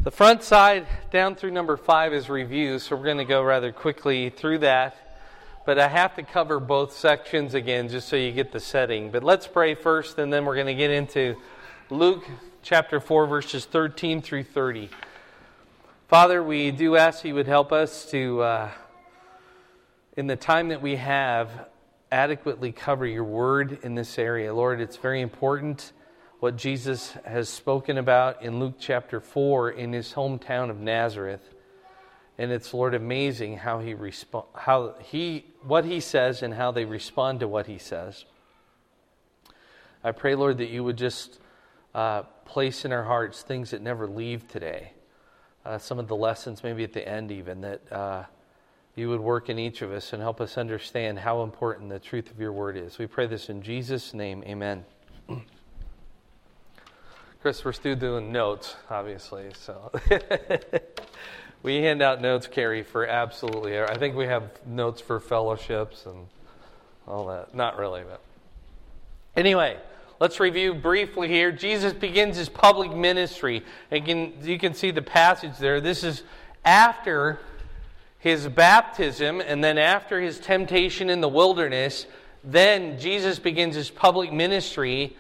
The front side down through number 5 is review, so we're going to go rather quickly through that. But I have to cover both sections again just so you get the setting. But let's pray first, and then we're going to get into Luke chapter 4, verses 13 through 30. Father, we do ask you would help us to, in the time that we have, adequately cover your word in this area. Lord, it's very important what Jesus has spoken about in Luke chapter 4 in his hometown of Nazareth. And it's, Lord, amazing how what he says and how they respond to what he says. I pray, Lord, that you would just place in our hearts things that never leave today. Some of the lessons maybe at the end even, that you would work in each of us and help us understand how important the truth of your word is. We pray this in Jesus' name, amen. Chris, we're still doing notes, obviously, so we hand out notes, Carrie, for absolutely. I think we have notes for fellowships and all that. Not really, but anyway, let's review briefly here. Jesus begins his public ministry. You can see the passage there. This is after his baptism and then after his temptation in the wilderness. Then Jesus begins his public ministry,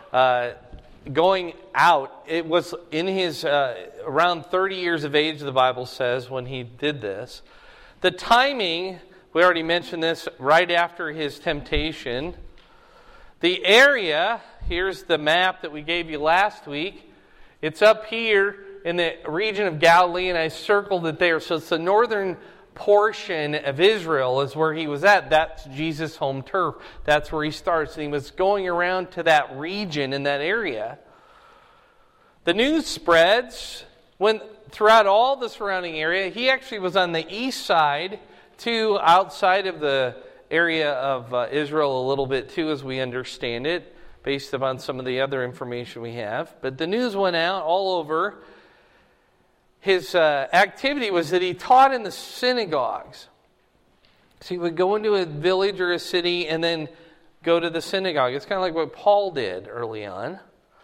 going out. It was in his around 30 years of age, the Bible says, when he did this. The timing, we already mentioned this, right after his temptation. The area, here's the map that we gave you last week. It's up here in the region of Galilee, and I circled it there. So it's the northern portion of Israel is where he was at. That's Jesus' home turf. That's where he starts. And he was going around to that region in that area. The news spreads throughout all the surrounding area. He actually was on the east side, too, outside of the area of Israel a little bit, too, as we understand it, based upon some of the other information we have. But the news went out all over. His activity was that he taught in the synagogues. So he would go into a village or a city and then go to the synagogue. It's kind of like what Paul did early on.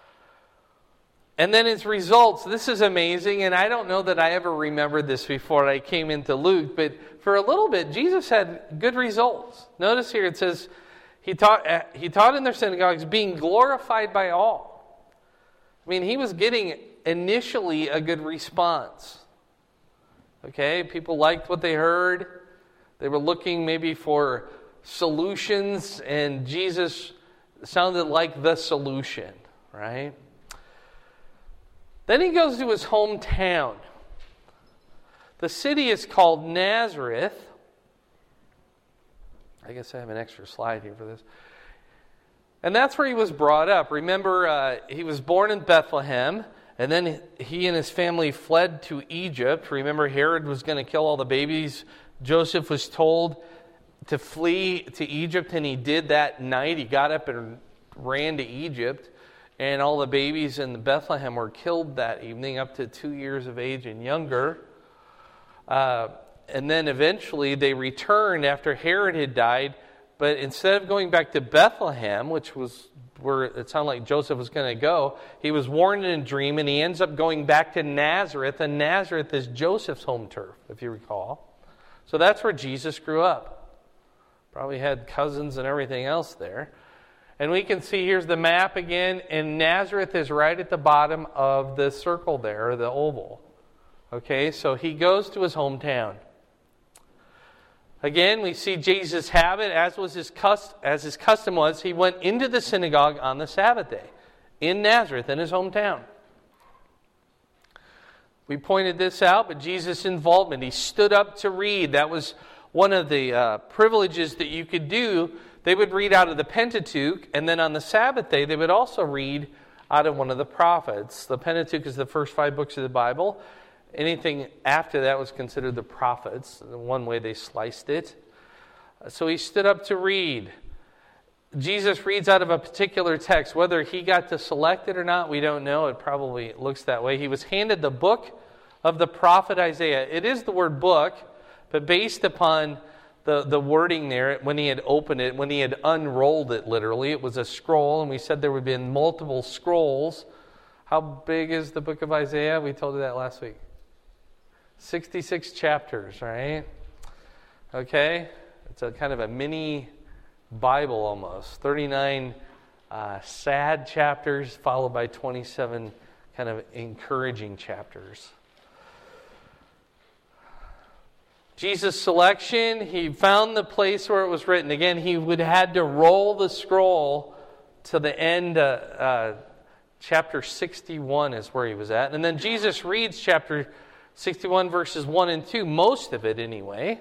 And then his results, this is amazing, and I don't know that I ever remembered this before I came into Luke, but for a little bit, Jesus had good results. Notice here it says, he taught in their synagogues, being glorified by all. I mean, he was getting initially a good response. Okay, people liked what they heard. They were looking maybe for solutions, and Jesus sounded like the solution, right? Then he goes to his hometown. The city is called Nazareth. I guess I have an extra slide here for this. And that's where he was brought up. Remember, he was born in Bethlehem. And then he and his family fled to Egypt. Remember, Herod was going to kill all the babies. Joseph was told to flee to Egypt, and he did that night. He got up and ran to Egypt, and all the babies in Bethlehem were killed that evening, up to 2 years of age and younger. And then eventually they returned after Herod had died, but instead of going back to Bethlehem, which was where it sounded like Joseph was going to go, he was warned in a dream, and he ends up going back to Nazareth, and Nazareth is Joseph's home turf, if you recall. So that's where Jesus grew up. Probably had cousins and everything else there. And we can see, here's the map again, and Nazareth is right at the bottom of the circle there, the oval. Okay, so he goes to his hometown. Again, we see Jesus' habit, as his custom was, he went into the synagogue on the Sabbath day in Nazareth, in his hometown. We pointed this out, but Jesus' involvement, he stood up to read. That was one of the privileges that you could do. They would read out of the Pentateuch, and then on the Sabbath day, they would also read out of one of the prophets. The Pentateuch is the first 5 books of the Bible. Anything after that was considered the prophets, one way they sliced it. So he stood up to read. Jesus reads out of a particular text. Whether he got to select it or not, we don't know. It probably looks that way. He was handed the book of the prophet Isaiah. It is the word book, but based upon the wording there, when he had opened it, when he had unrolled it literally, it was a scroll, and we said there would be multiple scrolls. How big is the book of Isaiah? We told you that last week. 66 chapters, right? Okay. It's a kind of a mini Bible almost. 39 sad chapters followed by 27 kind of encouraging chapters. Jesus' selection, he found the place where it was written. Again, he would have had to roll the scroll to the end. Chapter 61 is where he was at. And then Jesus reads chapter 61 verses 1 and 2, most of it anyway.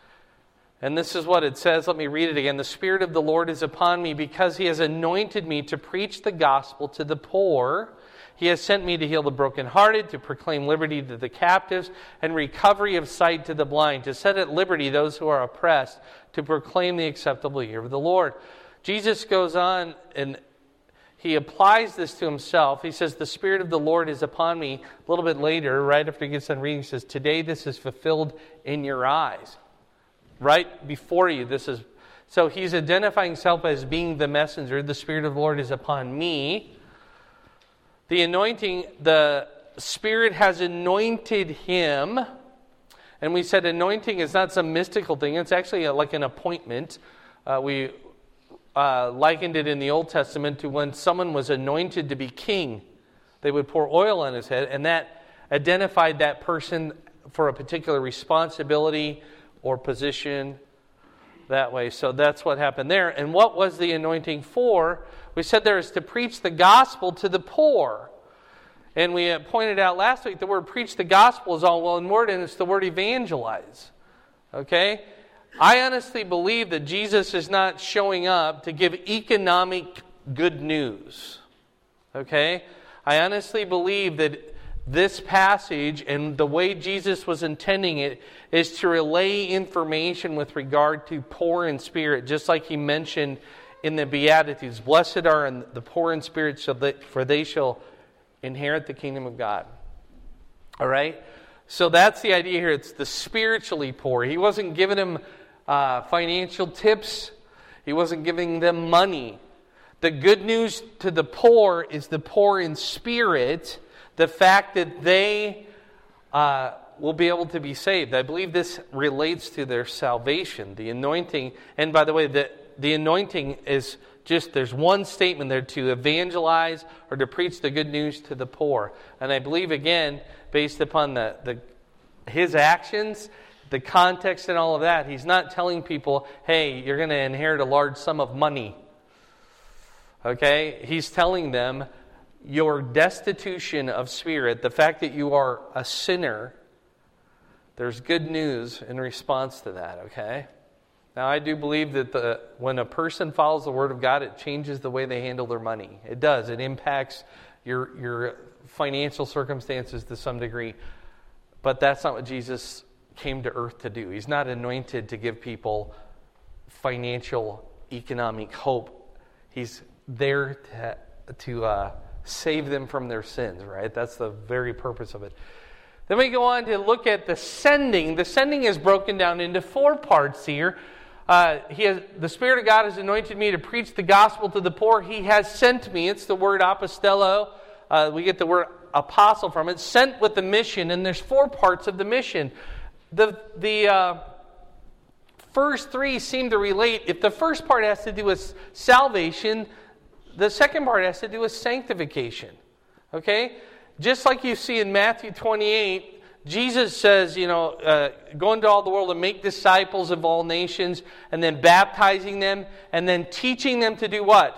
And this is what it says. Let me read it again. The Spirit of the Lord is upon me because He has anointed me to preach the gospel to the poor. He has sent me to heal the brokenhearted, to proclaim liberty to the captives, and recovery of sight to the blind, to set at liberty those who are oppressed, to proclaim the acceptable year of the Lord. Jesus goes on and he applies this to himself. He says, the Spirit of the Lord is upon me. A little bit later, right after he gets done reading, he says, today this is fulfilled in your eyes. Right before you, this is... So he's identifying himself as being the messenger. The Spirit of the Lord is upon me. The anointing, the Spirit has anointed him. And we said anointing is not some mystical thing. It's actually like an appointment. We likened it in the Old Testament to when someone was anointed to be king. They would pour oil on his head, and that identified that person for a particular responsibility or position that way. So that's what happened there. And what was the anointing for? We said there is to preach the gospel to the poor. And we pointed out last week the word preach the gospel is all well and word, and it's the word evangelize. Okay? I honestly believe that Jesus is not showing up to give economic good news. Okay? I honestly believe that this passage and the way Jesus was intending it is to relay information with regard to poor in spirit, just like he mentioned in the Beatitudes. Blessed are the poor in spirit, for they shall inherit the kingdom of God. All right? So that's the idea here. It's the spiritually poor. He wasn't giving them financial tips. He wasn't giving them money. The good news to the poor is the poor in spirit, the fact that they will be able to be saved. I believe this relates to their salvation, the anointing. And by the way, the anointing is just, there's one statement there, to evangelize or to preach the good news to the poor. And I believe, again, based upon his actions, the context and all of that, he's not telling people, hey, you're going to inherit a large sum of money. Okay? He's telling them your destitution of spirit, the fact that you are a sinner, there's good news in response to that, okay? Now, I do believe that when a person follows the Word of God, it changes the way they handle their money. It does. It impacts your financial circumstances to some degree. But that's not what Jesus came to earth to do. He's not anointed to give people financial, economic hope. He's there to save them from their sins, right? That's the very purpose of it. Then we go on to look at the sending. The sending is broken down into 4 parts here. The Spirit of God has anointed me to preach the gospel to the poor. He has sent me. It's the word apostello. We get the word apostle from it. Sent with the mission, and there's 4 parts of the mission. The first 3 seem to relate. If the first part has to do with salvation, the second part has to do with sanctification. Okay? Just like you see in Matthew 28, Jesus says, go into all the world and make disciples of all nations, and then baptizing them, and then teaching them to do what?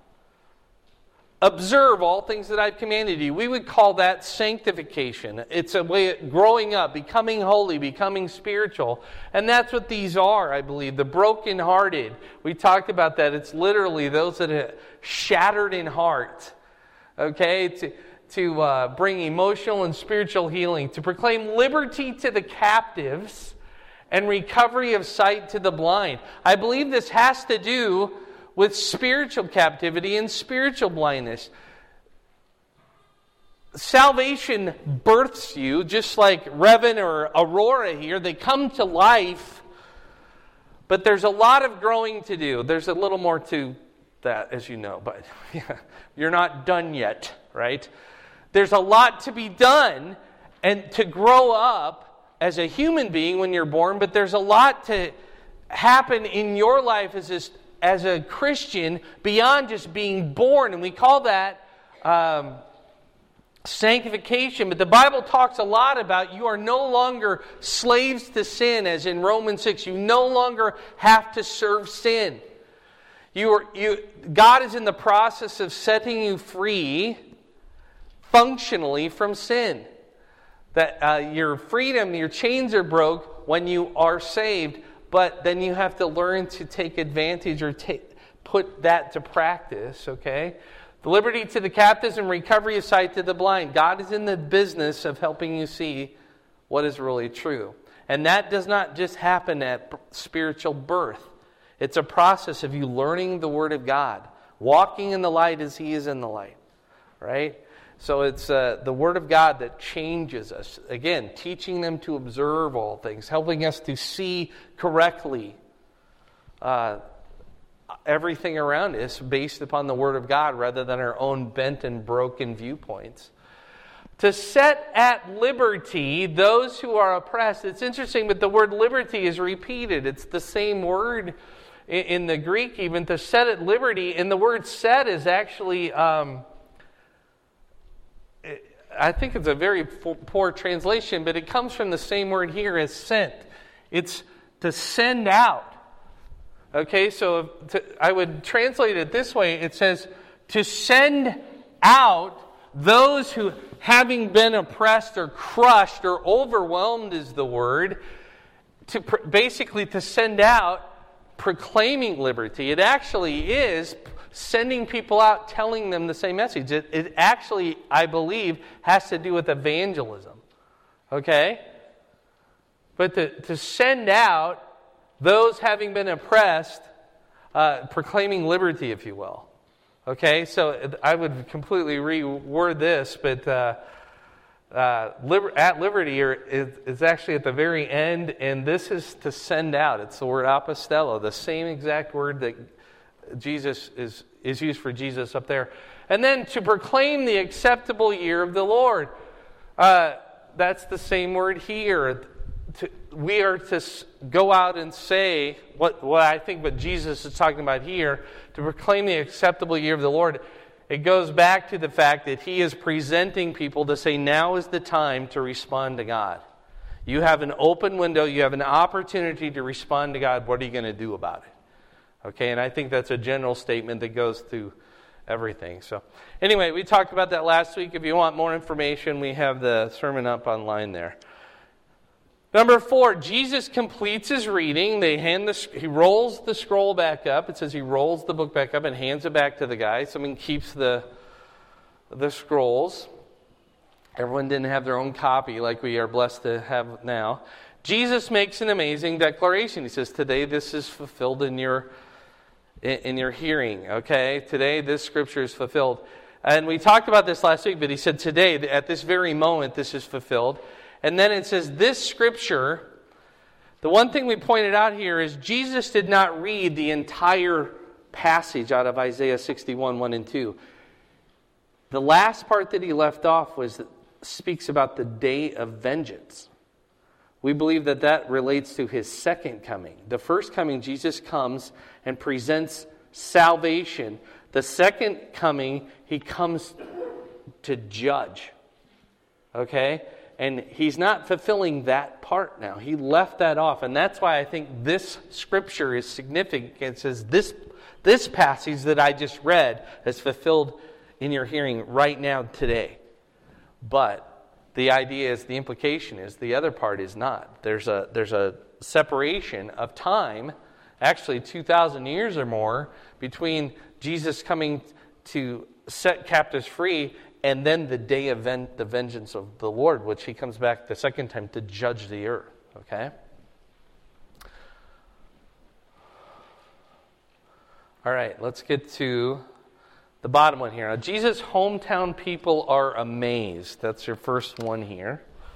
Observe all things that I've commanded you. We would call that sanctification. It's a way of growing up, becoming holy, becoming spiritual. And that's what these are, I believe. The brokenhearted. We talked about that. It's literally those that are shattered in heart. Okay? To bring emotional and spiritual healing. To proclaim liberty to the captives and recovery of sight to the blind. I believe this has to do with spiritual captivity and spiritual blindness. Salvation births you, just like Revan or Aurora here. They come to life, but there's a lot of growing to do. There's a little more to that, as you know, but you're not done yet, right? There's a lot to be done and to grow up as a human being when you're born, but there's a lot to happen in your life as a Christian beyond just being born. And we call that sanctification. But the Bible talks a lot about you are no longer slaves to sin, as in Romans 6. You no longer have to serve sin. God is in the process of setting you free functionally from sin. That your freedom, your chains are broke when you are saved, but then you have to learn to take advantage or put that to practice, okay? The liberty to the captives and recovery of sight to the blind. God is in the business of helping you see what is really true. And that does not just happen at spiritual birth. It's a process of you learning the Word of God, walking in the light as He is in the light, right? So it's the Word of God that changes us. Again, teaching them to observe all things, helping us to see correctly everything around us based upon the Word of God rather than our own bent and broken viewpoints. To set at liberty those who are oppressed. It's interesting, but the word liberty is repeated. It's the same word in the Greek even, to set at liberty. And the word set is actually, I think it's a very poor translation, but it comes from the same word here as sent. It's to send out. Okay, so I would translate it this way. It says, to send out those who, having been oppressed or crushed or overwhelmed is the word, basically to send out proclaiming liberty. It actually is sending people out, telling them the same message. It actually, I believe, has to do with evangelism. Okay? But to send out those having been oppressed, proclaiming liberty, if you will. Okay, so I would completely reword this, but at liberty is actually at the very end, and this is to send out. It's the word apostello, the same exact word that Jesus is used for Jesus up there. And then to proclaim the acceptable year of the Lord. That's the same word here. We are to go out and say what I think what Jesus is talking about here, to proclaim the acceptable year of the Lord. It goes back to the fact that He is presenting people to say, now is the time to respond to God. You have an open window. You have an opportunity to respond to God. What are you going to do about it? Okay, and I think that's a general statement that goes through everything. So anyway, we talked about that last week. If you want more information, we have the sermon up online there. Number 4, Jesus completes His reading. He rolls the scroll back up. It says He rolls the book back up and hands it back to the guy. Someone keeps the scrolls. Everyone didn't have their own copy like we are blessed to have now. Jesus makes an amazing declaration. He says, today this is fulfilled in your hearing. Okay? Today this scripture is fulfilled. And we talked about this last week, but He said today, at this very moment, this is fulfilled. And then it says, this scripture, the one thing we pointed out here is Jesus did not read the entire passage out of Isaiah 61, 1 and 2. The last part that He left off speaks about the day of vengeance. We believe that relates to His second coming. The first coming, Jesus comes and presents salvation. The second coming, He comes to judge. Okay? And He's not fulfilling that part now. He left that off. And that's why I think this scripture is significant. It says this passage that I just read is fulfilled in your hearing right now today. But the idea is, the implication is, the other part is not. There's a separation of time, actually 2,000 years or more, between Jesus coming to set captives free and then the day of the vengeance of the Lord, which He comes back the second time to judge the earth. Okay? All right, let's get to the bottom one here. Now, Jesus' hometown people are amazed. That's your first one here.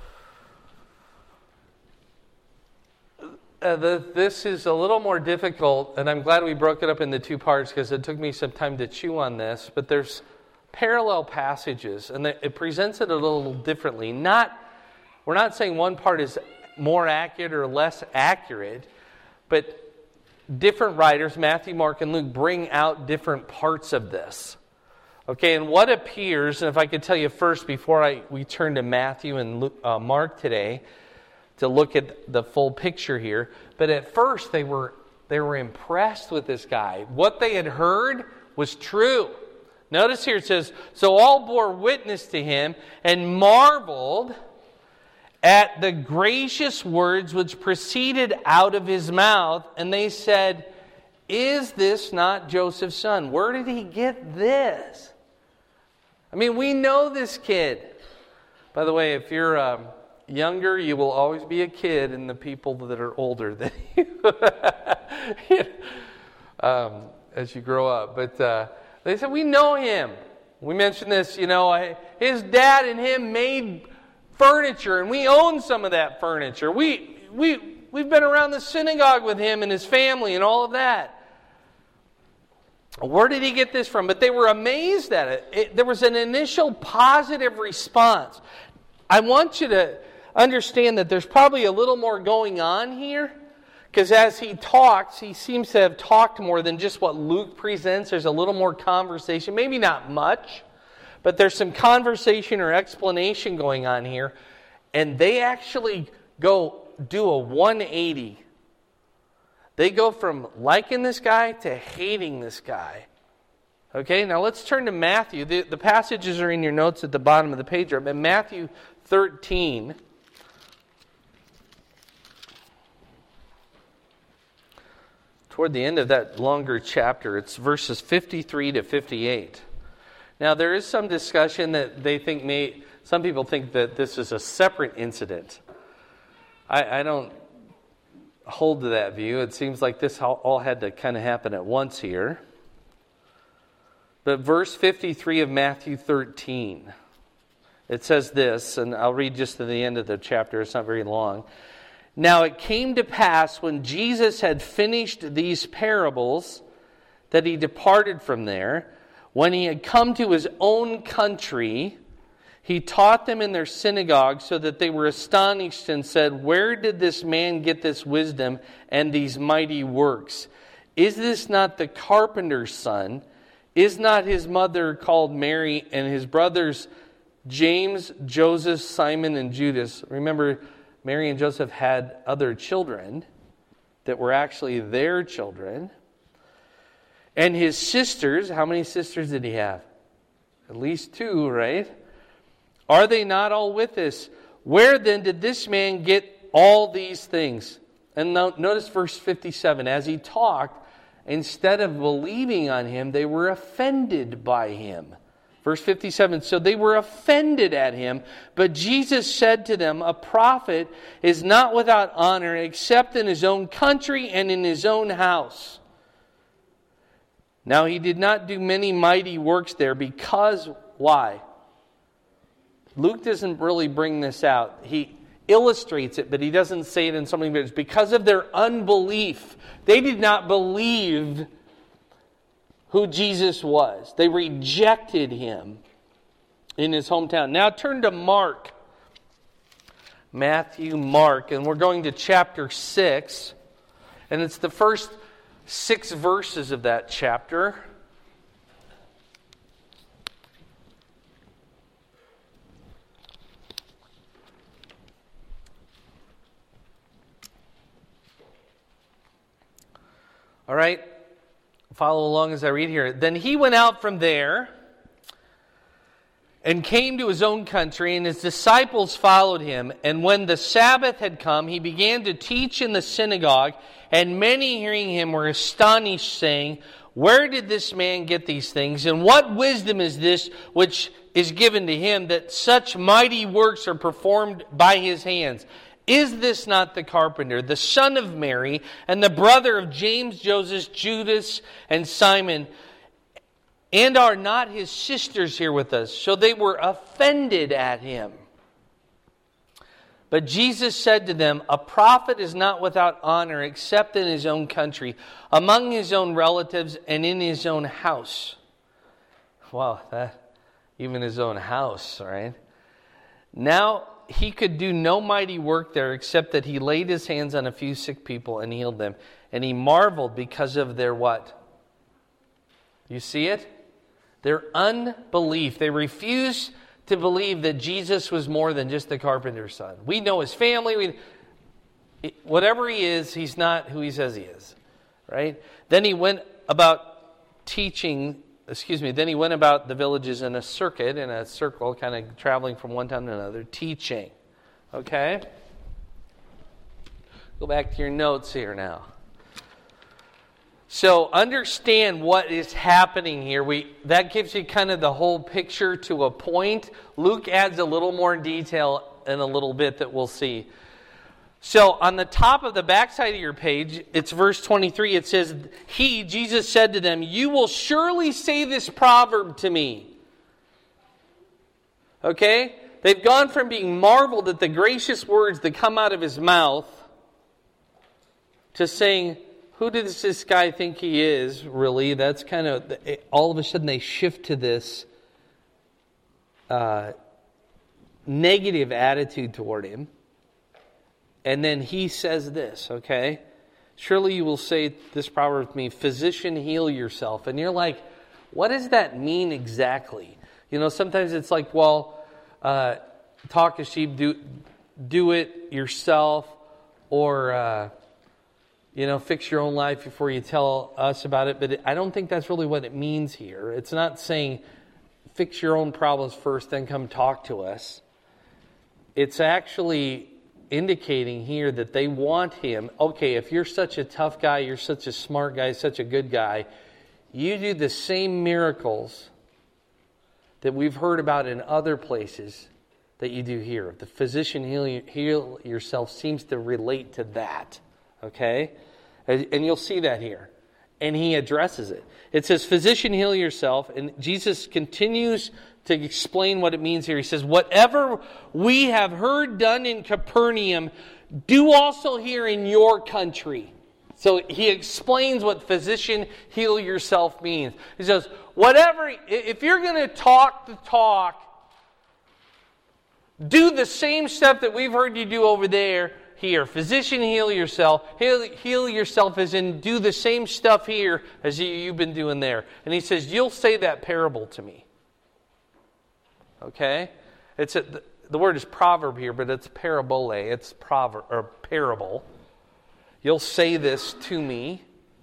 This is a little more difficult, and I'm glad we broke it up into two parts because it took me some time to chew on this, but there's parallel passages, and it presents it a little differently. We're not saying one part is more accurate or less accurate, but different writers, Matthew, Mark, and Luke, bring out different parts of this. Okay, and what appears, and if I could tell you first before we turn to Matthew and Luke, Mark today, to look at the full picture here, but at first they were impressed with this guy. What they had heard was true. Notice here it says, so all bore witness to him and marveled at the gracious words which proceeded out of his mouth, and they said, is this not Joseph's son? Where did he get this? I mean, we know this kid. By the way, if you're younger, you will always be a kid in the people that are older than you as you grow up. But they said, we know him. We mentioned this, his dad and him made furniture, and we own some of that furniture. We've been around the synagogue with him and his family and all of that. Where did he get this from? But they were amazed at it. There was an initial positive response. I want you to understand that there's probably a little more going on here, because as he talks, he seems to have talked more than just what Luke presents. There's a little more conversation, maybe not much, but there's some conversation or explanation going on here, and they actually go do a 180. They go from liking this guy to hating this guy. Okay, now let's turn to Matthew. The passages are in your notes at the bottom of the page. But Matthew 13. Toward the end of that longer chapter, it's verses 53 to 58. Now there is some discussion that some people think that this is a separate incident. I don't hold to that view. It seems like this all had to kind of happen at once here. But verse 53 of Matthew 13, it says this, and I'll read just to the end of the chapter. It's not very long. Now it came to pass when Jesus had finished these parables that he departed from there. When he had come to his own country, he taught them in their synagogue, so that they were astonished and said, where did this man get this wisdom and these mighty works? Is this not the carpenter's son? Is not his mother called Mary, and his brothers James, Joseph, Simon, and Judas? Remember, Mary and Joseph had other children that were actually their children. And his sisters, how many sisters did he have? At least 2, right? Are they not all with us? Where then did this man get all these things? And now, notice verse 57. As he talked, instead of believing on him, they were offended by him. Verse 57, so they were offended at him. But Jesus said to them, a prophet is not without honor except in his own country and in his own house. Now he did not do many mighty works there because, why? Luke doesn't really bring this out. He illustrates it, but he doesn't say it in so many words. Because of their unbelief. They did not believe who Jesus was. They rejected him in his hometown. Now turn to Mark. Matthew, Mark, and we're going to chapter 6. And it's the first 6 verses of that chapter. All right, follow along as I read here. Then he went out from there and came to his own country, and his disciples followed him. And when the Sabbath had come, he began to teach in the synagogue, and many hearing him were astonished, saying, where did this man get these things? And what wisdom is this which is given to him, that such mighty works are performed by his hands? Is this not the carpenter, the son of Mary, and the brother of James, Joseph, Judas, and Simon? And are not his sisters here with us? So they were offended at him. But Jesus said to them, a prophet is not without honor except in his own country, among his own relatives, and in his own house. Wow, even his own house, right? Now he could do no mighty work there except that he laid his hands on a few sick people and healed them. And he marveled because of their what? You see it? Their unbelief. They refused to believe that Jesus was more than just the carpenter's son. We know his family. Whatever he is, he's not who he says he is. Right? Then he went about then he went about the villages in a circle, kind of traveling from one town to another, teaching. Okay? Go back to your notes here now. So understand what is happening here. That gives you kind of the whole picture to a point. Luke adds a little more detail in a little bit that we'll see. So on the top of the backside of your page, it's verse 23. It says, Jesus said to them, "You will surely say this proverb to me." Okay? They've gone from being marveled at the gracious words that come out of his mouth to saying, who does this guy think he is, really? That's kind of, all of a sudden they shift to this negative attitude toward him. And then he says this, okay? "Surely you will say this proverb to me, 'Physician, heal yourself.'" And you're like, what does that mean exactly? You know, sometimes it's like, well, talk as sheep, do it yourself, or, fix your own life before you tell us about it. But I don't think that's really what it means here. It's not saying fix your own problems first, then come talk to us. It's actually indicating here that they want him. Okay, if you're such a tough guy, you're such a smart guy, such a good guy, you do the same miracles that we've heard about in other places that you do here. The physician heal yourself seems to relate to that. Okay? And you'll see that here. And he addresses it. It says, "Physician, heal yourself." And Jesus continues to explain what it means here. He says, "Whatever we have heard done in Capernaum, do also here in your country." So he explains what "physician, heal yourself" means. He says, if you're going to talk the talk, do the same stuff that we've heard you do over there, here. "Physician, heal yourself." Heal yourself as in do the same stuff here as you've been doing there. And he says, you'll say that parable to me. Okay? The word is proverb here, but it's parabole. It's proverb or parable. You'll say this to me.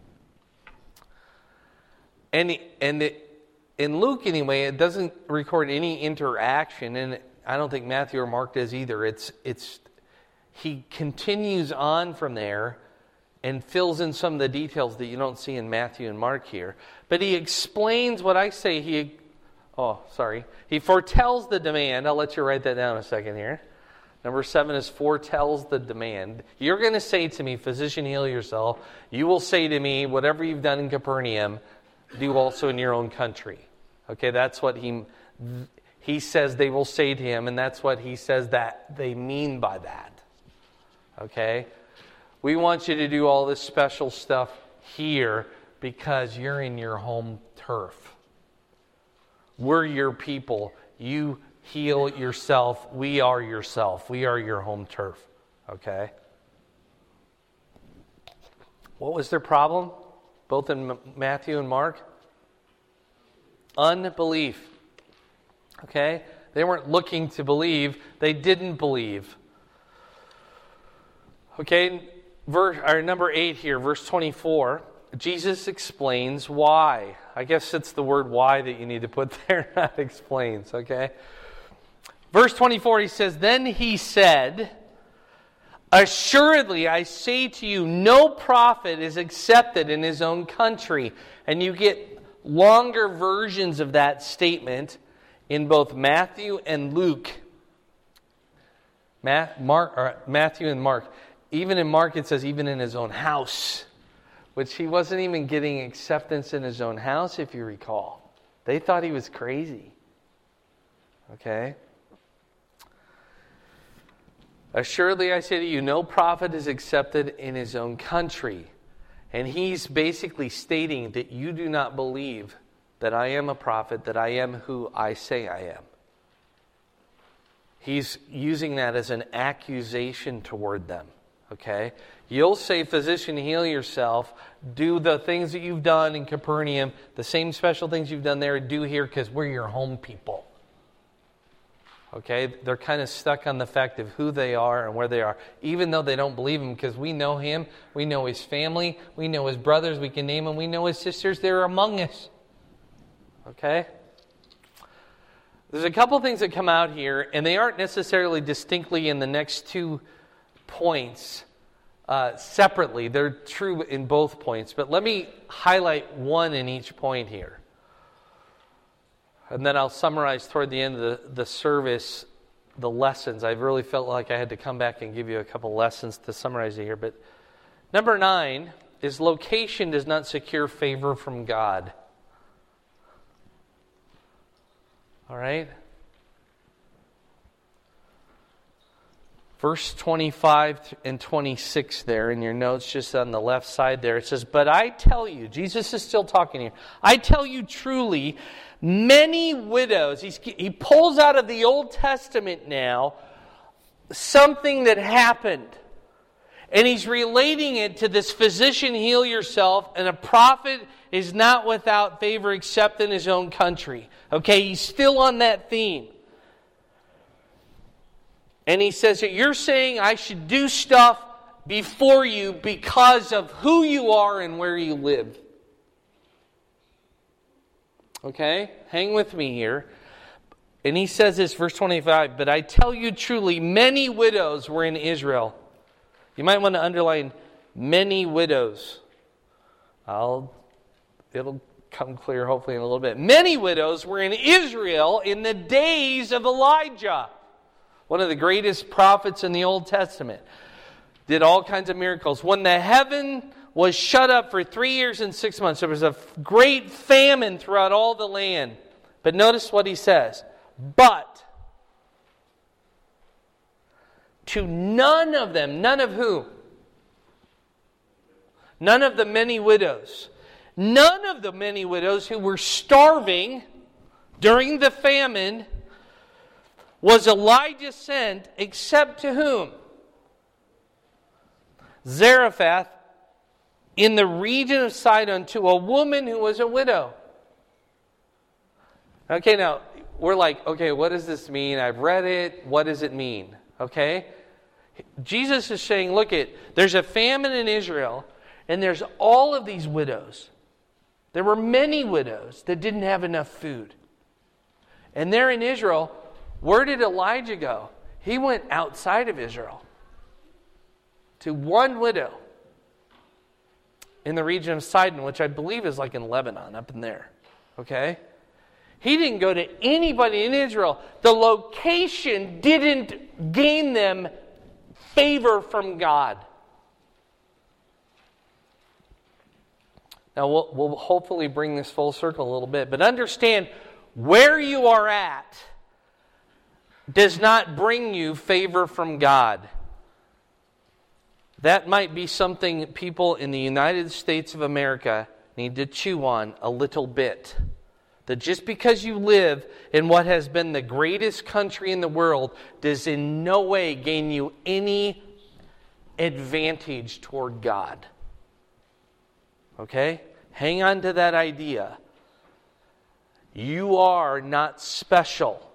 And in Luke, anyway, it doesn't record any interaction, and I don't think Matthew or Mark does either. He continues on from there and fills in some of the details that you don't see in Matthew and Mark here. But he explains what I say. He foretells the demand. I'll let you write that down a second here. Number 7 is foretells the demand. You're going to say to me, "Physician, heal yourself." You will say to me, whatever you've done in Capernaum, do also in your own country. Okay, that's what he says they will say to him, and that's what he says that they mean by that. Okay? We want you to do all this special stuff here because you're in your home turf. We're your people. You heal yourself. We are yourself. We are your home turf. Okay? What was their problem? Both in Matthew and Mark? Unbelief. Okay? They weren't looking to believe. They didn't believe. Okay, number 8 here, verse 24. Jesus explains why. I guess it's the word "why" that you need to put there, not explains, okay? Verse 24, he says, "Then he said, 'Assuredly, I say to you, no prophet is accepted in his own country.'" And you get longer versions of that statement in both Matthew and Luke. Matthew and Mark. Even in Mark, it says, even in his own house, which he wasn't even getting acceptance in his own house, if you recall. They thought he was crazy. Okay? "Assuredly, I say to you, no prophet is accepted in his own country." And he's basically stating that you do not believe that I am a prophet, that I am who I say I am. He's using that as an accusation toward them. Okay? You'll say, physician, heal yourself. Do the things that you've done in Capernaum, the same special things you've done there, do here because we're your home people. Okay? They're kind of stuck on the fact of who they are and where they are, even though they don't believe him, because we know him, we know his family, we know his brothers, we can name them, we know his sisters, they're among us. Okay? There's a couple things that come out here, and they aren't necessarily distinctly in the next 2 points separately. They're true in both points, but let me highlight one in each point here. And then I'll summarize toward the end of the service the lessons. I really felt like I had to come back and give you a couple lessons to summarize it here. But number 9 is location does not secure favor from God. All right? Verse 25 and 26 there in your notes, just on the left side there, it says, but I tell you, Jesus is still talking here, I tell you truly, many widows, he pulls out of the Old Testament now something that happened. And he's relating it to this physician, heal yourself, and a prophet is not without favor except in his own country. Okay, he's still on that theme. And he says that you're saying I should do stuff before you because of who you are and where you live. Okay, hang with me here. And he says this, verse 25, but I tell you truly, many widows were in Israel. You might want to underline many widows. It'll come clear hopefully in a little bit. Many widows were in Israel in the days of Elijah, one of the greatest prophets in the Old Testament. Did all kinds of miracles. When the heaven was shut up for 3 years and 6 months, there was a great famine throughout all the land. But notice what he says. But to none of them, none of who? None of the many widows. None of the many widows who were starving during the famine was Elijah sent, except to whom? Zarephath, in the region of Sidon, to a woman who was a widow. Okay, now, we're like, okay, what does this mean? I've read it. What does it mean? Okay? Jesus is saying, look, there's a famine in Israel, and there's all of these widows. There were many widows that didn't have enough food. And they're in Israel. Where did Elijah go? He went outside of Israel to one widow in the region of Sidon, which I believe is like in Lebanon, up in there. Okay? He didn't go to anybody in Israel. The location didn't gain them favor from God. Now, we'll hopefully bring this full circle a little bit. But understand, where you are at does not bring you favor from God. That might be something people in the United States of America need to chew on a little bit. That just because you live in what has been the greatest country in the world does in no way gain you any advantage toward God. Okay? Hang on to that idea. You are not special.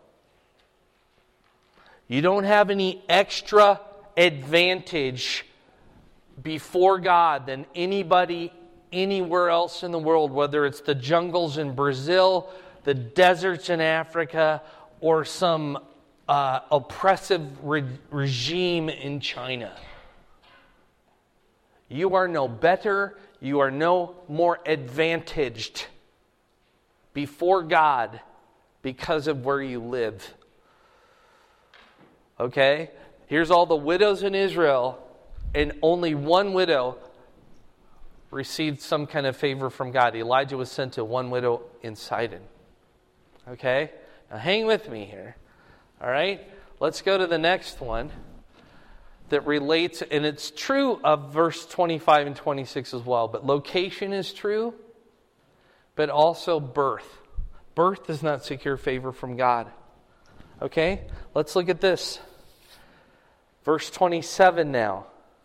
You don't have any extra advantage before God than anybody anywhere else in the world, whether it's the jungles in Brazil, the deserts in Africa, or some oppressive regime in China. You are no better, you are no more advantaged before God because of where you live. Okay? Here's all the widows in Israel, and only one widow received some kind of favor from God. Elijah was sent to one widow in Sidon. Okay? Now hang with me here. All right? Let's go to the next one that relates, and it's true of verse 25 and 26 as well, but location is true, but also birth. Birth does not secure favor from God. Okay? Let's look at this. Verse 27 now.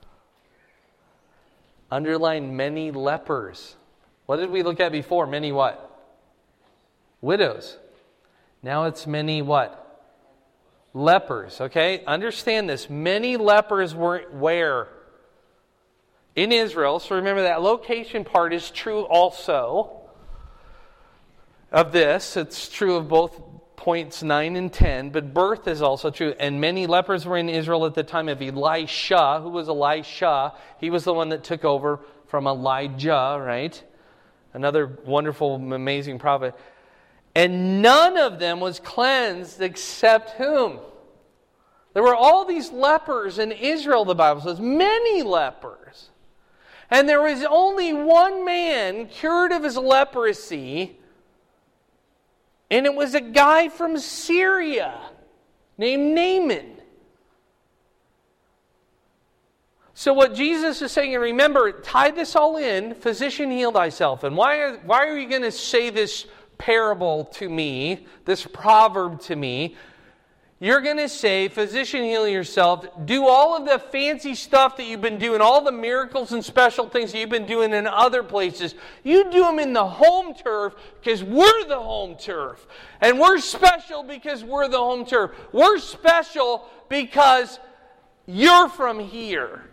Underline many lepers. What did we look at before? Many what? Widows. Now it's many what? Lepers. Okay? Understand this. Many lepers were where? In Israel. So remember that location part is true also of this. It's true of both points 9 and 10. But birth is also true. And many lepers were in Israel at the time of Elisha. Who was Elisha? He was the one that took over from Elijah, right? Another wonderful, amazing prophet. And none of them was cleansed except whom? There were all these lepers in Israel, the Bible says. Many lepers. And there was only one man cured of his leprosy. And it was a guy from Syria named Naaman. So what Jesus is saying, and remember, tie this all in, physician, heal thyself. And why are you going to say this parable to me, this proverb to me? You're going to say, physician, heal yourself. Do all of the fancy stuff that you've been doing, all the miracles and special things that you've been doing in other places. You do them in the home turf because we're the home turf. And we're special because we're the home turf. We're special because you're from here.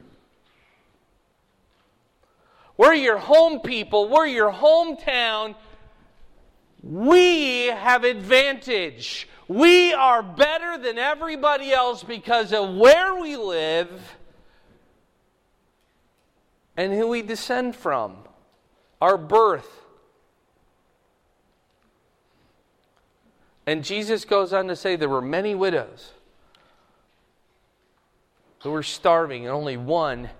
We're your home people. We're your hometown. We have advantage. We are better than everybody else because of where we live and who we descend from, our birth. And Jesus goes on to say there were many widows who were starving, and only one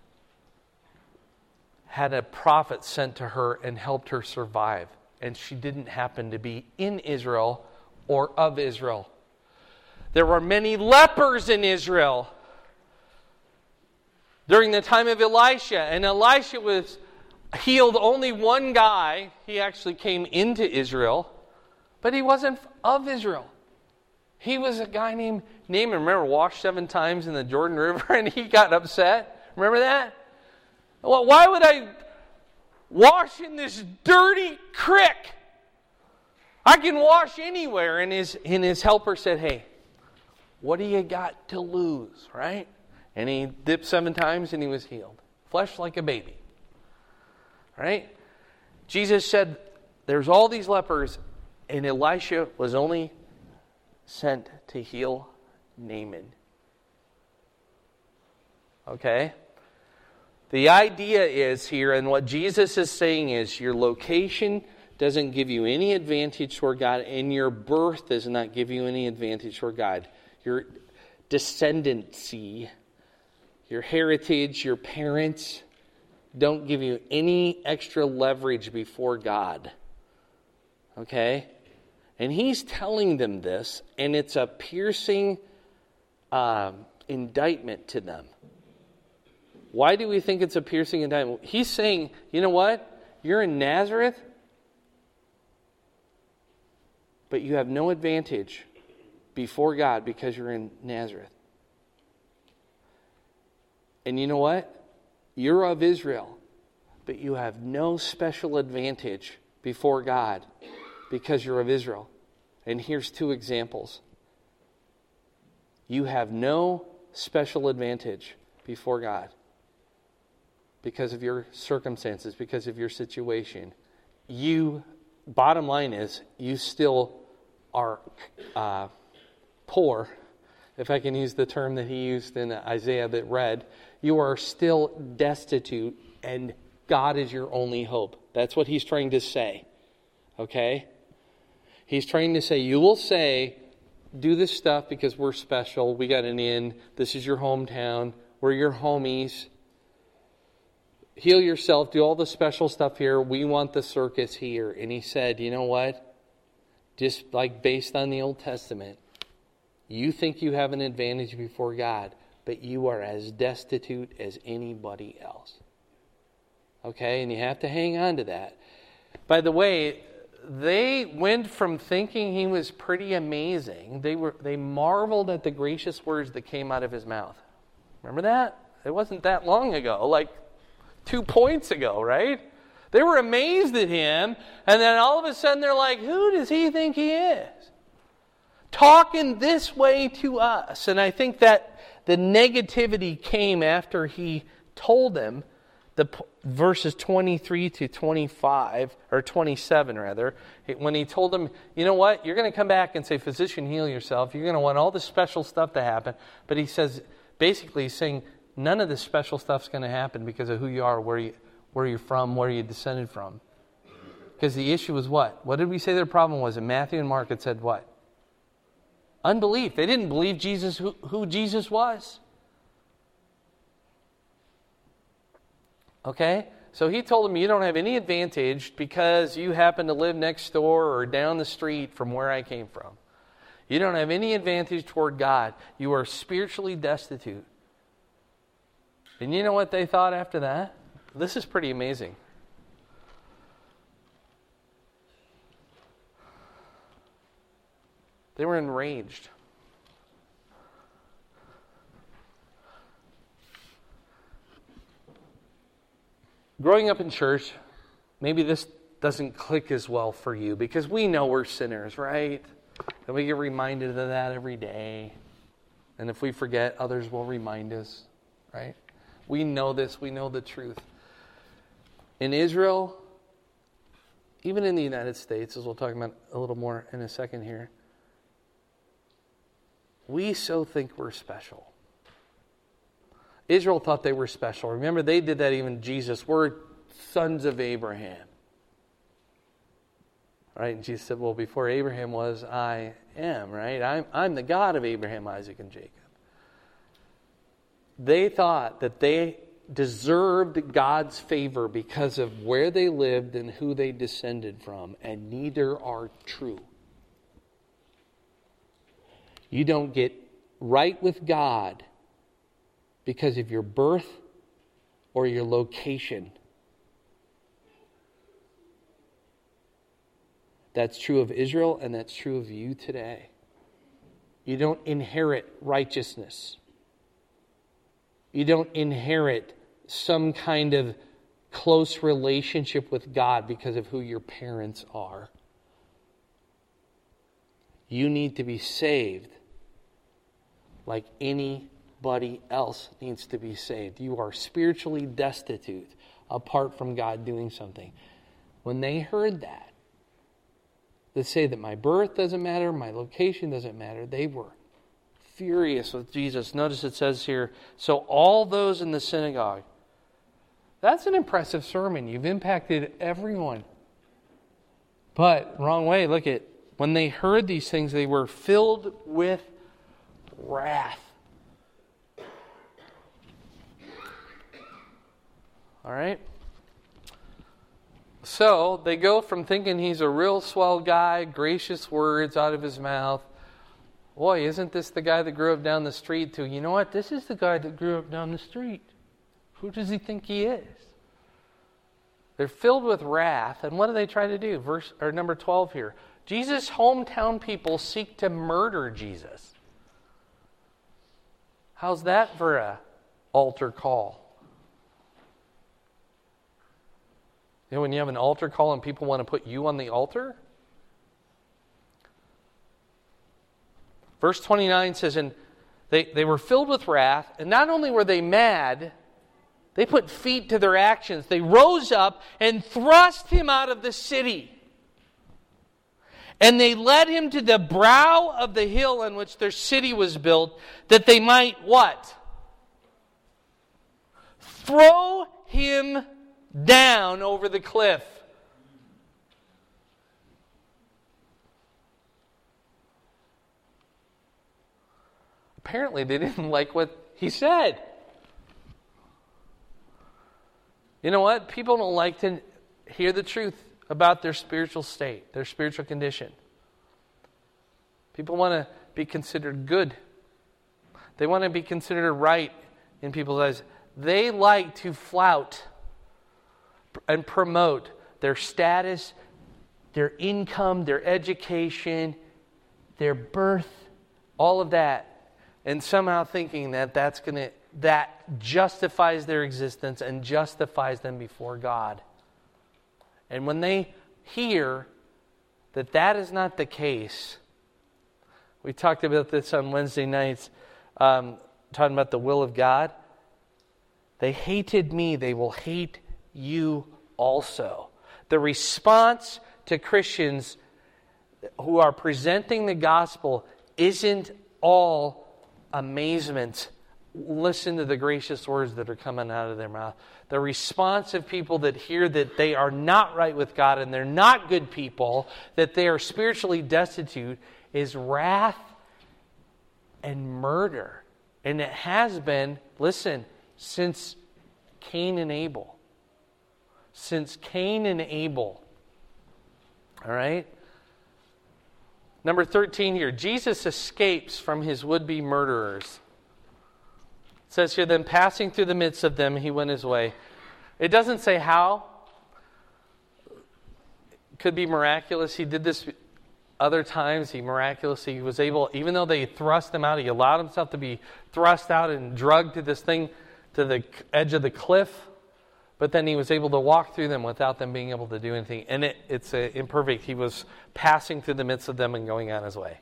had a prophet sent to her and helped her survive. And she didn't happen to be in Israel or of Israel. There were many lepers in Israel during the time of Elisha. And Elisha was healed only one guy. He actually came into Israel, but he wasn't of Israel. He was a guy named Naaman. Remember, washed 7 times in the Jordan River and he got upset? Remember that? Well, why would I wash in this dirty creek? I can wash anywhere. And his helper said, hey, what do you got to lose, right? And he dipped 7 times and he was healed. Flesh like a baby. Right? Jesus said, there's all these lepers, and Elisha was only sent to heal Naaman. Okay? The idea is here, and what Jesus is saying is, your location doesn't give you any advantage toward God, and your birth does not give you any advantage toward God. Your descendancy, your heritage, your parents don't give you any extra leverage before God. Okay? And he's telling them this, and it's a piercing indictment to them. Why do we think it's a piercing indictment? He's saying, you know what? You're in Nazareth, but you have no advantage before God because you're in Nazareth. And you know what? You're of Israel, but you have no special advantage before God because you're of Israel. And here's 2 examples. You have no special advantage before God because of your circumstances, because of your situation. Bottom line is, you still are poor, if I can use the term that he used in Isaiah that read. You are still destitute, and God is your only hope. That's what he's trying to say. Okay? He's trying to say, you will say, do this stuff because we're special. We got an in. This is your hometown. We're your homies. Heal yourself. Do all the special stuff here. We want the circus here. And he said, you know what? Just like based on the Old Testament, you think you have an advantage before God, but you are as destitute as anybody else. Okay? And you have to hang on to that. By the way, they went from thinking he was pretty amazing. They marveled at the gracious words that came out of his mouth. Remember that? It wasn't that long ago, like 2 points ago, right? They were amazed at him, and then all of a sudden they're like, who does he think he is? Talking this way to us. And I think that the negativity came after he told them, the verses 23 to 25, or 27 rather, when he told them, you know what, you're going to come back and say, physician, heal yourself. You're going to want all this special stuff to happen. But he says, basically he's saying, none of this special stuff's going to happen because of who you are, where you're from, where you descended from. Because the issue was what? What did we say their problem was? And Matthew and Mark had said what? Unbelief. They didn't believe Jesus, who Jesus was. Okay? So he told them, you don't have any advantage because you happen to live next door or down the street from where I came from. You don't have any advantage toward God. You are spiritually destitute. And you know what they thought after that? This is pretty amazing. They were enraged. Growing up in church, maybe this doesn't click as well for you because we know we're sinners, right? And we get reminded of that every day. And if we forget, others will remind us, right? We know this. We know the truth. In Israel, even in the United States, as we'll talk about a little more in a second here, we so think we're special. Israel thought they were special. Remember, they did that even Jesus. We're sons of Abraham. Right? And Jesus said, well, before Abraham was, I am. Right? I'm the God of Abraham, Isaac, and Jacob. They thought that they deserved God's favor because of where they lived and who they descended from. And neither are true. You don't get right with God because of your birth or your location. That's true of Israel and that's true of you today. You don't inherit righteousness. You don't inherit some kind of close relationship with God because of who your parents are. You need to be saved like anybody else needs to be saved. You are spiritually destitute apart from God doing something. When they heard that, they say that my birth doesn't matter, my location doesn't matter, they were furious with Jesus. Notice it says here, so all those in the synagogue. That's an impressive sermon. You've impacted everyone. But, wrong way, look at, when they heard these things, they were filled with wrath. All right? So, they go from thinking he's a real swell guy, gracious words out of his mouth. Boy, isn't this the guy that grew up down the street? To, you know what? This is the guy that grew up down the street. Who does he think he is? They're filled with wrath. And what do they try to do? Number 12 here. Jesus' hometown people seek to murder Jesus. How's that for an altar call? You know, when you have an altar call and people want to put you on the altar? Verse 29 says, and they were filled with wrath, and not only were they mad, they put feet to their actions. They rose up and thrust him out of the city. And they led him to the brow of the hill on which their city was built, that they might what? Throw him down over the cliff. Apparently they didn't like what he said. You know what? People don't like to hear the truth about their spiritual state, their spiritual condition. People want to be considered good. They want to be considered right in people's eyes. They like to flout and promote their status, their income, their education, their birth, all of that, and somehow thinking that that justifies their existence and justifies them before God. And when they hear that that is not the case, we talked about this on Wednesday nights, talking about the will of God. They hated me, they will hate you also. The response to Christians who are presenting the gospel isn't all amazement. Listen to the gracious words that are coming out of their mouth. The response of people that hear that they are not right with God and they're not good people, that they are spiritually destitute, is wrath and murder. And it has been, listen, since Cain and Abel. Since Cain and Abel. All right? Number 13 here. Jesus escapes from his would-be murderers. It says here, then passing through the midst of them, he went his way. It doesn't say how. It could be miraculous. He did this other times. He miraculously was able, even though they thrust him out, he allowed himself to be thrust out and drugged to this thing, to the edge of the cliff. But then he was able to walk through them without them being able to do anything. And it's imperfect. He was passing through the midst of them and going on his way.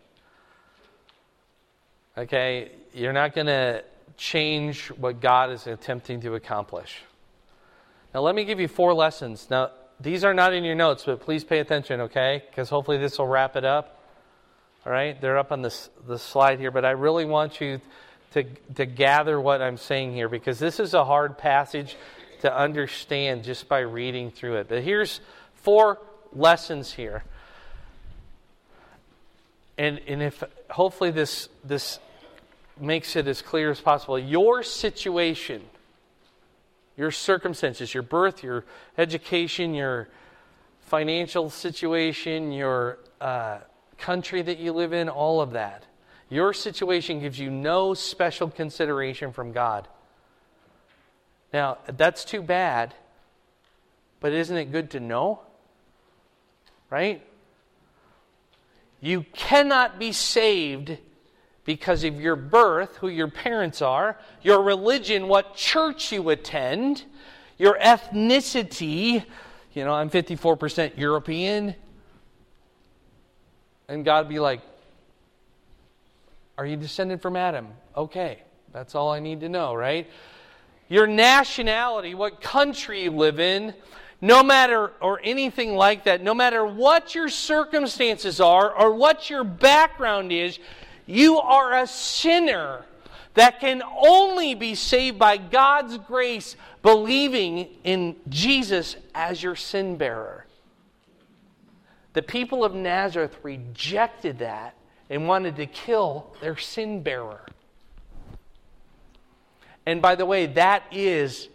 Okay? You're not going to change what God is attempting to accomplish. Now let me give you 4 lessons. Now these are not in your notes, but please pay attention, okay? Because hopefully this will wrap it up. All right? They're up on the slide here, but I really want you to gather what I'm saying here, because this is a hard passage to understand just by reading through it. But here's 4 lessons here. And if hopefully this makes it as clear as possible. Your situation, your circumstances, your birth, your education, your financial situation, your country that you live in, all of that. Your situation gives you no special consideration from God. Now, that's too bad, but isn't it good to know? Right? You cannot be saved because of your birth, who your parents are, your religion, what church you attend, your ethnicity. You know, I'm 54% European. And God be like, are you descended from Adam? Okay, that's all I need to know, right? Your nationality, what country you live in, no matter, or anything like that, no matter what your circumstances are or what your background is, you are a sinner that can only be saved by God's grace, believing in Jesus as your sin bearer. The people of Nazareth rejected that and wanted to kill their sin bearer. And by the way, that is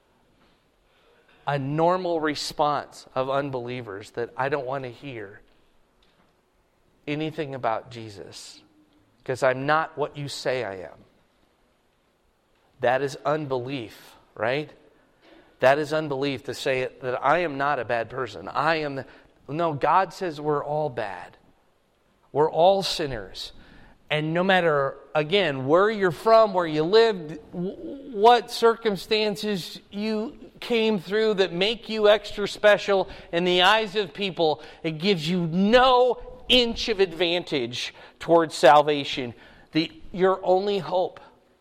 a normal response of unbelievers, that I don't want to hear anything about Jesus because I'm not what you say I am. That is unbelief, right? That is unbelief to say that I am not a bad person. No, God says we're all bad. We're all sinners. And no matter, again, where you're from, where you lived, what circumstances you came through that make you extra special in the eyes of people, it gives you no inch of advantage towards salvation. Your only hope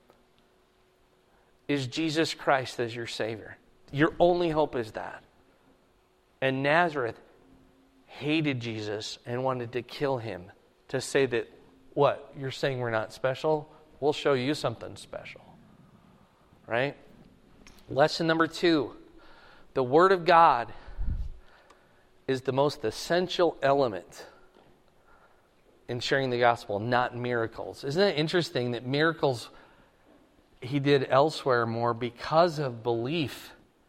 is Jesus Christ as your Savior. Your only hope is that. And Nazareth hated Jesus and wanted to kill him, to say that, what? You're saying we're not special? We'll show you something special. Right? Lesson number 2. The Word of God is the most essential element in sharing the gospel, not miracles. Isn't it interesting that miracles he did elsewhere more because of belief?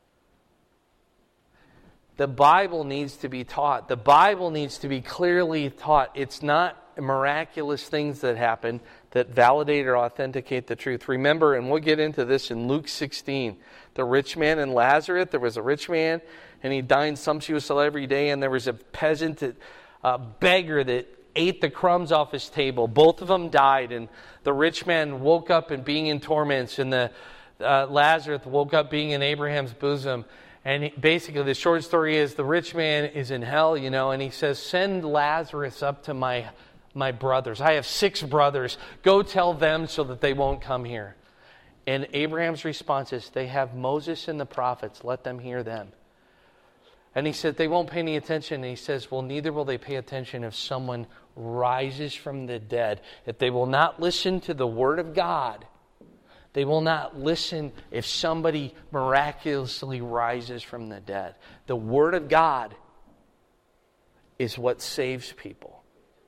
The Bible needs to be taught. The Bible needs to be clearly taught. It's not miraculous things that happen. that validate or authenticate the truth. Remember, and we'll get into this in Luke 16, the rich man and Lazarus. There was a rich man, and he dined sumptuously every day, and there was a peasant, a beggar that ate the crumbs off his table. Both of them died, and the rich man woke up and being in torments, and the Lazarus woke up being in Abraham's bosom. And basically the short story is the rich man is in hell, and he says, send Lazarus up to my brothers. I have 6 brothers. Go tell them so that they won't come here. And Abraham's response is, they have Moses and the prophets. Let them hear them. And he said, they won't pay any attention. And he says, well, neither will they pay attention if someone rises from the dead. If they will not listen to the word of God, they will not listen if somebody miraculously rises from the dead. The Word of God is what saves people.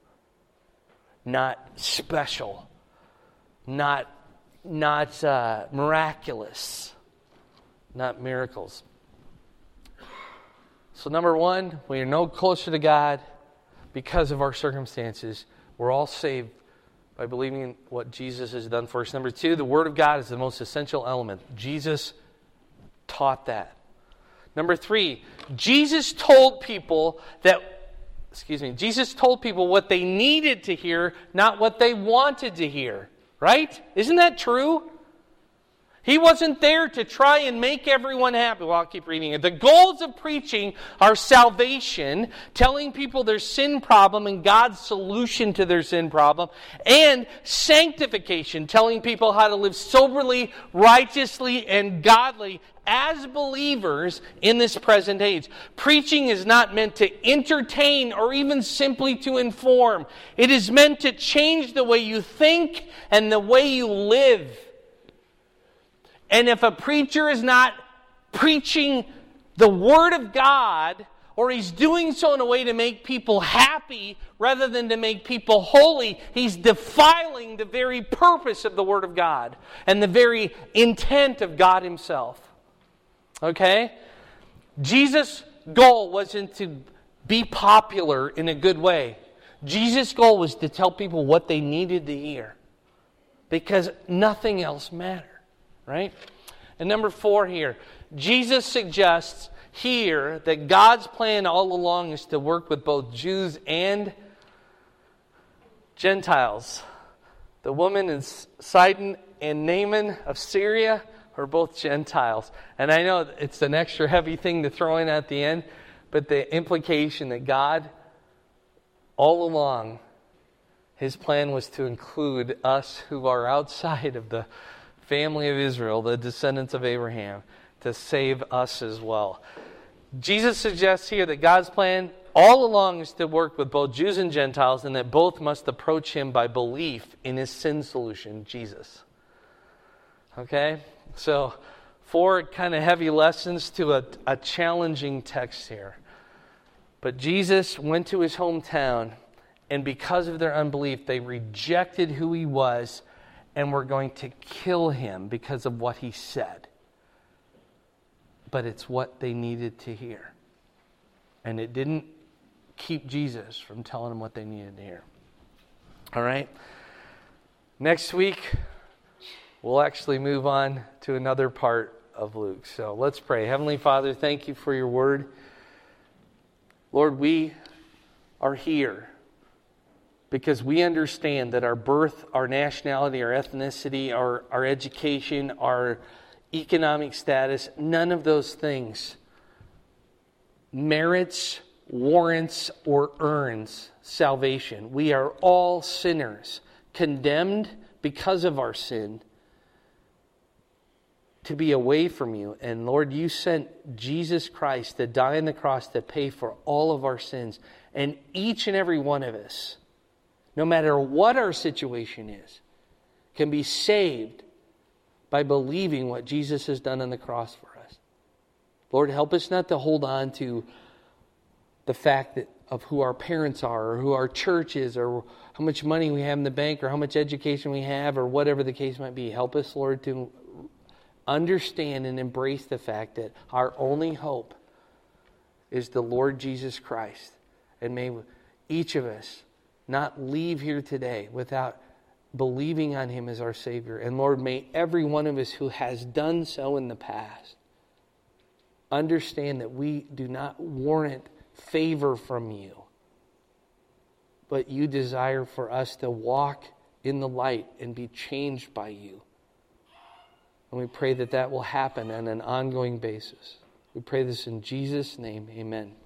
Not special. Not miraculous. Not miracles. So number 1, we are no closer to God because of our circumstances. We're all saved by believing in what Jesus has done for us. Number 2, the Word of God is the most essential element. Jesus taught that. Number 3, Jesus told people what they needed to hear, not what they wanted to hear. Right? Isn't that true? He wasn't there to try and make everyone happy. Well, I'll keep reading it. The goals of preaching are salvation, telling people their sin problem and God's solution to their sin problem, and sanctification, telling people how to live soberly, righteously, and godly as believers in this present age. Preaching is not meant to entertain or even simply to inform. It is meant to change the way you think and the way you live. And if a preacher is not preaching the Word of God, or he's doing so in a way to make people happy rather than to make people holy, he's defiling the very purpose of the Word of God and the very intent of God Himself. Okay? Jesus' goal wasn't to be popular in a good way. Jesus' goal was to tell people what they needed to hear, because nothing else mattered. Right? And number 4 here, Jesus suggests here that God's plan all along is to work with both Jews and Gentiles. The woman in Sidon and Naaman of Syria are both Gentiles. And I know it's an extra heavy thing to throw in at the end, but the implication that God, all along, His plan was to include us who are outside of the family of Israel, the descendants of Abraham, to save us as well. Jesus suggests here that God's plan all along is to work with both Jews and Gentiles, and that both must approach Him by belief in His sin solution, Jesus. Okay? So, 4 kind of heavy lessons to a challenging text here. But Jesus went to His hometown, and because of their unbelief, they rejected who He was, and were going to kill Him because of what He said. But it's what they needed to hear. And it didn't keep Jesus from telling them what they needed to hear. All right? Next week, we'll actually move on to another part of Luke. So let's pray. Heavenly Father, thank You for Your word. Lord, we are here because we understand that our birth, our nationality, our ethnicity, our education, our economic status, none of those things merits, warrants, or earns salvation. We are all sinners, condemned because of our sin to be away from You. And Lord, You sent Jesus Christ to die on the cross to pay for all of our sins. And each and every one of us, no matter what our situation is, can be saved by believing what Jesus has done on the cross for us. Lord, help us not to hold on to the fact of who our parents are, or who our church is, or how much money we have in the bank, or how much education we have, or whatever the case might be. Help us, Lord, to understand and embrace the fact that our only hope is the Lord Jesus Christ. And may each of us not leave here today without believing on Him as our Savior. And Lord, may every one of us who has done so in the past understand that we do not warrant favor from You, but You desire for us to walk in the light and be changed by You. And we pray that that will happen on an ongoing basis. We pray this in Jesus' name. Amen.